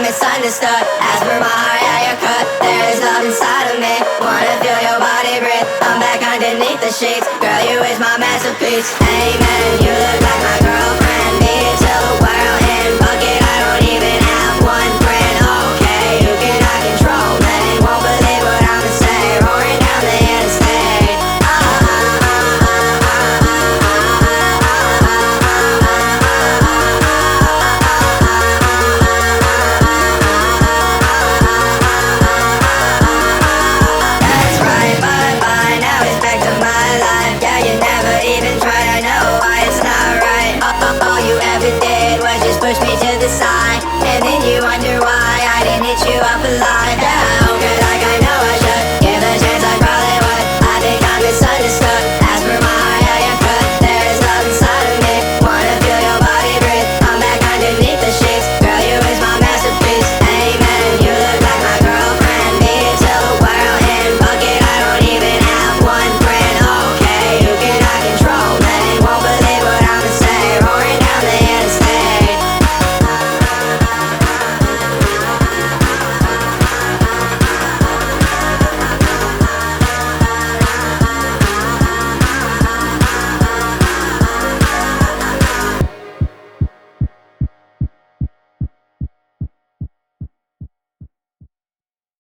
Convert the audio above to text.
misunderstood. As per my heart, yeah, you're cut. There is love inside of me. Wanna feel your body breathe. I'm back underneath the sheets. Girl, you is my masterpiece. Amen. You look like my girlfriend. Beat it till the world ends. Fuck it, I don't even have one friend. Okay, you cannot control me. Won't believe what I'ma say. Roaring down the interstate. That's right, bye-bye. Now it's back to my life. Yeah, you never even tried. I know why it's not right. All you ever did was just push me to the side. And then you wonder